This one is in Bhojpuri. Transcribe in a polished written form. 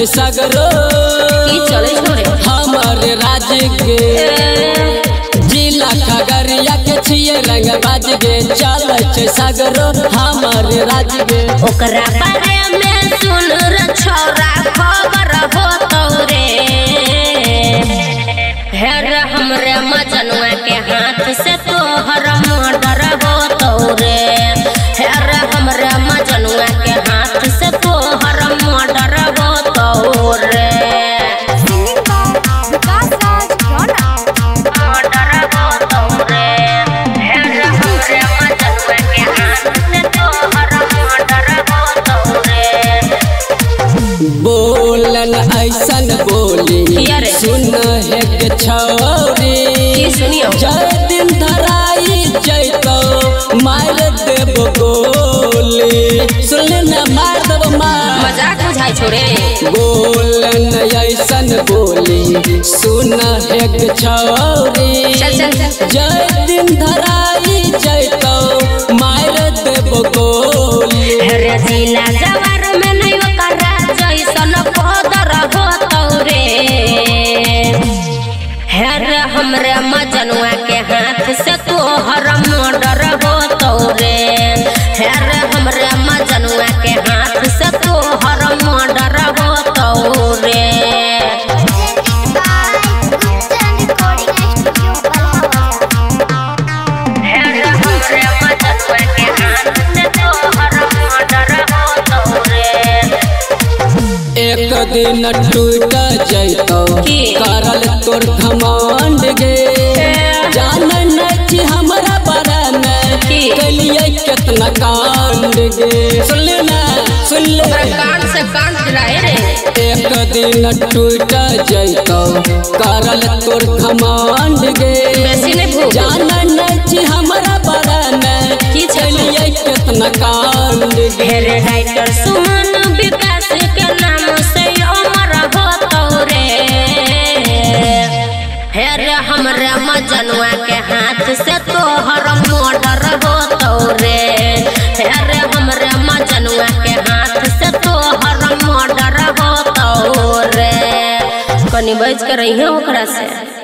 सगरो की चले छोरे हमारे राज्य के जिला खगड़िया के छिए रंग बाज गे चले सगरो हमारे राज्य के ओकरा बारे में सुन रे छोरा खबर हो तोरे हेर हमरे मजनुआ के हाथ से तोहर मर्डर हो तोरे हेर हमरे मजनुआ के हाथ से तोहर मर्डर हो तोरे बोलन ऐसन बोली सुन है के छौरी जय दिन धराई जैतो मार देव गोली सुन न मार देव मजाक बुझाई छोरे बोलन ऐसन बोली सुन है के छौरी जय दिन धराई जैतो मार देव गोली हेरे जिला जवार में नहीं ओकरा जैसन पदर हो तोरे हेरे हमरे मजनुआ के हाथ से तोहर मर्डर हो तोरे हेरे हमरे मजनुआ के हाथ से तोहर मर्डर हो तोरे एक दिन टूट जैतो करल तोर घमंड गे जान नहीं हमारा बारे में कलिए कितना कांड गे सुन ले कान से कान गिराए रे एक दिन टूट जैतो करल तोर घमंड गे जान नहीं हमारा बारे में कलिए कितना कांड गे रे राइटर सुमन विकास के नाम से अमर हो तोरे हेरे हमरे मजनुआ के हाथ से तोहर मर्डर हो तोरे हेरे हमरे मजनुआ के हाथ से तोहर मर्डर हो तोरे कनी बच के रही ओकरा से।